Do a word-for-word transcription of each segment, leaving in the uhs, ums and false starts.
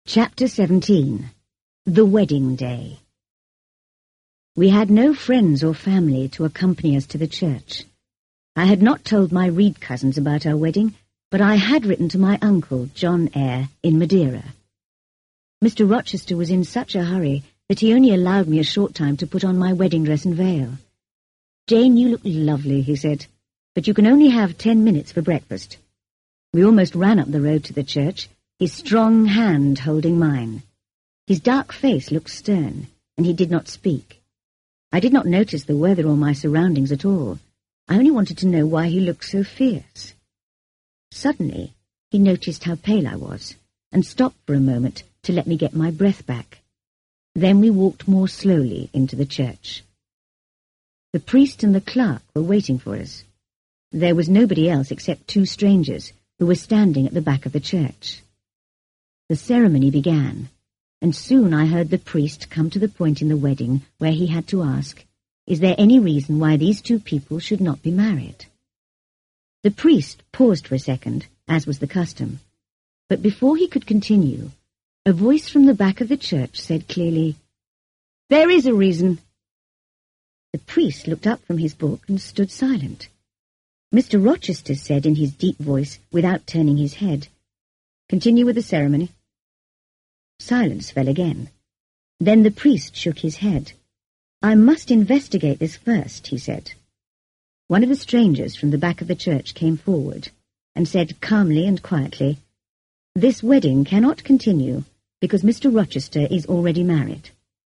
Chapter seventeen. The Wedding Day. We had no friends or family to accompany us to the church. I had not told my Reed cousins about our wedding, but I had written to my uncle, John Eyre, in Madeira. Mister Rochester was in such a hurry that he only allowed me a short time to put on my wedding dress and veil. "Jane, you look lovely," he said, "but you can only have ten minutes for breakfast." We almost ran up the road to the church, his strong hand holding mine. His dark face looked stern, and he did not speak. I did not notice the weather or my surroundings at all. I only wanted to know why he looked so fierce. Suddenly, he noticed how pale I was, and stopped for a moment to let me get my breath back. Then we walked more slowly into the church. The priest and the clerk were waiting for us. There was nobody else except two strangers who were standing at the back of the church. The ceremony began, and soon I heard the priest come to the point in the wedding where he had to ask, "Is there any reason why these two people should not be married?" The priest paused for a second, as was the custom, but before he could continue, a voice from the back of the church said clearly, "There is a reason." The priest looked up from his book and stood silent. Mister Rochester said in his deep voice, without turning his head, "Continue with the ceremony." Silence fell again. Then the priest shook his head. "I must investigate this first," he said. One of the strangers from the back of the church came forward and said calmly and quietly, "This wedding cannot continue because Mister Rochester is already married."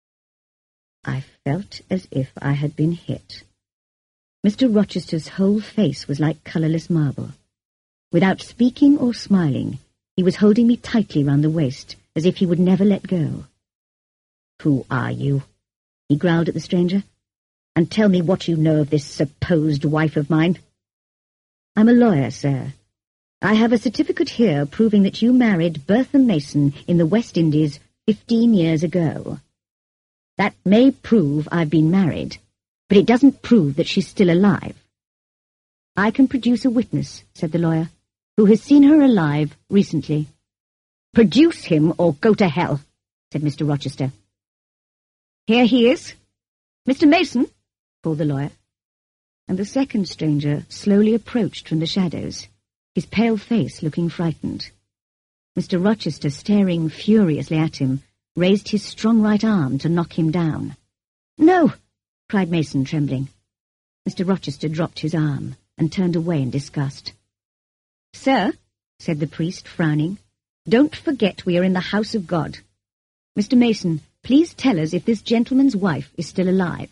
I felt as if I had been hit. Mister Rochester's whole face was like colourless marble. Without speaking or smiling, he was holding me tightly round the waist, as if he would never let go. "Who are you?" he growled at the stranger. "And tell me what you know of this supposed wife of mine." "I'm a lawyer, sir. I have a certificate here proving that you married Bertha Mason in the West Indies fifteen years ago. That may prove I've been married, but it doesn't prove that she's still alive." "I can produce a witness," said the lawyer, "who has seen her alive recently." "Produce him or go to hell," said Mister Rochester. "Here he is. Mister Mason," called the lawyer. And the second stranger slowly approached from the shadows, his pale face looking frightened. Mister Rochester, staring furiously at him, raised his strong right arm to knock him down. "No!" cried Mason, trembling. Mister Rochester dropped his arm and turned away in disgust. "Sir," said the priest, frowning, "don't forget we are in the house of God. Mister Mason, please tell us if this gentleman's wife is still alive."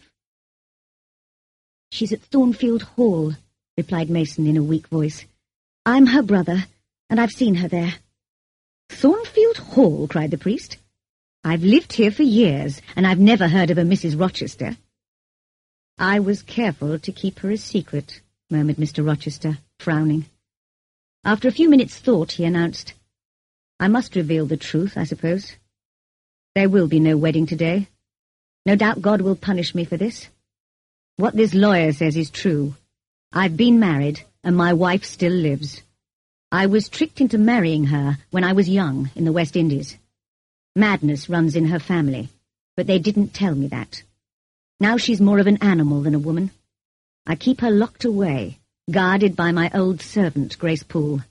"She's at Thornfield Hall," replied Mason in a weak voice. "I'm her brother, and I've seen her there." "Thornfield Hall?" cried the priest. "I've lived here for years, and I've never heard of a Missus Rochester." "I was careful to keep her a secret," murmured Mister Rochester, frowning. After a few minutes' thought, he announced, "I must reveal the truth, I suppose. There will be no wedding today. No doubt God will punish me for this. What this lawyer says is true. I've been married, and my wife still lives. I was tricked into marrying her when I was young in the West Indies. Madness runs in her family, but they didn't tell me that. Now she's more of an animal than a woman. I keep her locked away, guarded by my old servant, Grace Poole.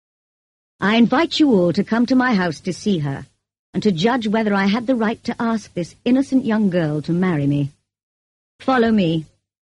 I invite you all to come to my house to see her, and to judge whether I had the right to ask this innocent young girl to marry me. Follow me."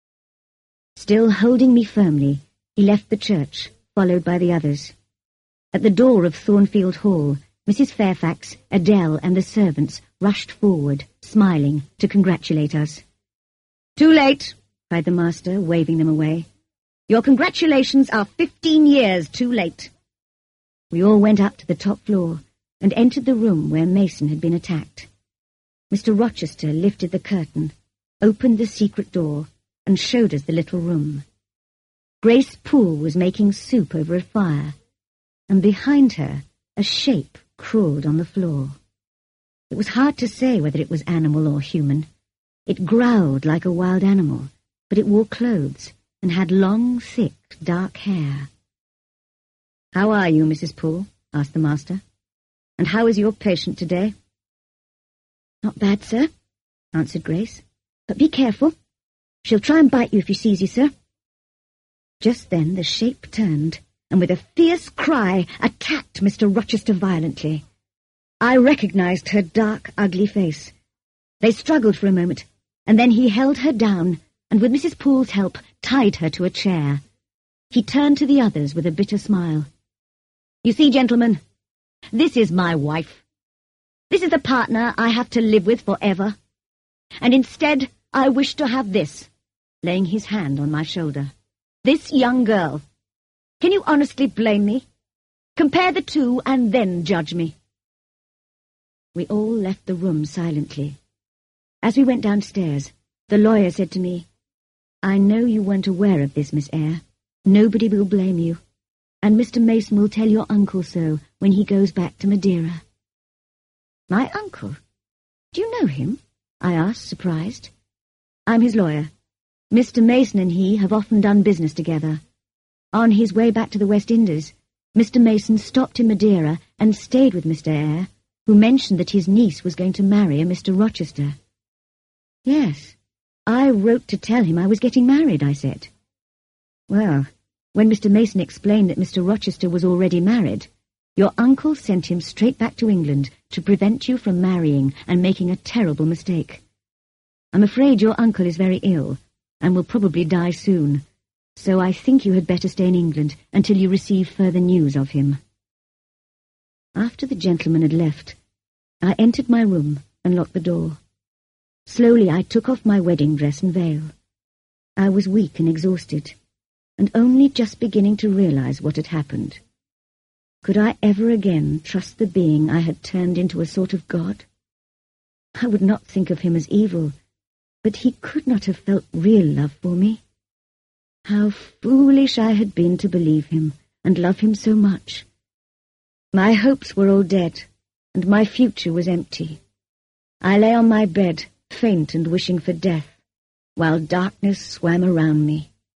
Still holding me firmly, he left the church, followed by the others. At the door of Thornfield Hall, Missus Fairfax, Adele, and the servants rushed forward, smiling, to congratulate us. "Too late," cried the master, waving them away. "Your congratulations are fifteen years too late." We all went up to the top floor and entered the room where Mason had been attacked. Mister Rochester lifted the curtain, opened the secret door, and showed us the little room. Grace Poole was making soup over a fire, and behind her a shape crawled on the floor. It was hard to say whether it was animal or human. It growled like a wild animal, but it wore clothes and had long, thick, dark hair. "How are you, Missus Poole?" asked the master. And how is your patient today?" "Not bad, sir," answered Grace. "But be careful. She'll try and bite you if she sees you, sir." Just then the shape turned, and with a fierce cry attacked Mister Rochester violently. I recognized her dark, ugly face. They struggled for a moment, and then he held her down, and with Missus Poole's help tied her to a chair. He turned to the others with a bitter smile. "You see, gentlemen, this is my wife. This is the partner I have to live with forever. And instead, I wish to have this," laying his hand on my shoulder. "This young girl. Can you honestly blame me? Compare the two and then judge me." We all left the room silently. As we went downstairs, the lawyer said to me, "I know you weren't aware of this, Miss Eyre. Nobody will blame you, and Mister Mason will tell your uncle so when he goes back to Madeira." "My uncle? Do you know him?" I asked, surprised. "I'm his lawyer. Mister Mason and he have often done business together. On his way back to the West Indies, Mister Mason stopped in Madeira and stayed with Mister Eyre, who mentioned that his niece was going to marry a Mister Rochester." "Yes, I wrote to tell him I was getting married," I said. "Well, when Mister Mason explained that Mister Rochester was already married, your uncle sent him straight back to England to prevent you from marrying and making a terrible mistake. I'm afraid your uncle is very ill and will probably die soon, so I think you had better stay in England until you receive further news of him." After the gentleman had left, I entered my room and locked the door. Slowly I took off my wedding dress and veil. I was weak and exhausted, and only just beginning to realize what had happened. Could I ever again trust the being I had turned into a sort of god? I would not think of him as evil, but he could not have felt real love for me. How foolish I had been to believe him and love him so much. My hopes were all dead, and my future was empty. I lay on my bed, faint and wishing for death, while darkness swam around me.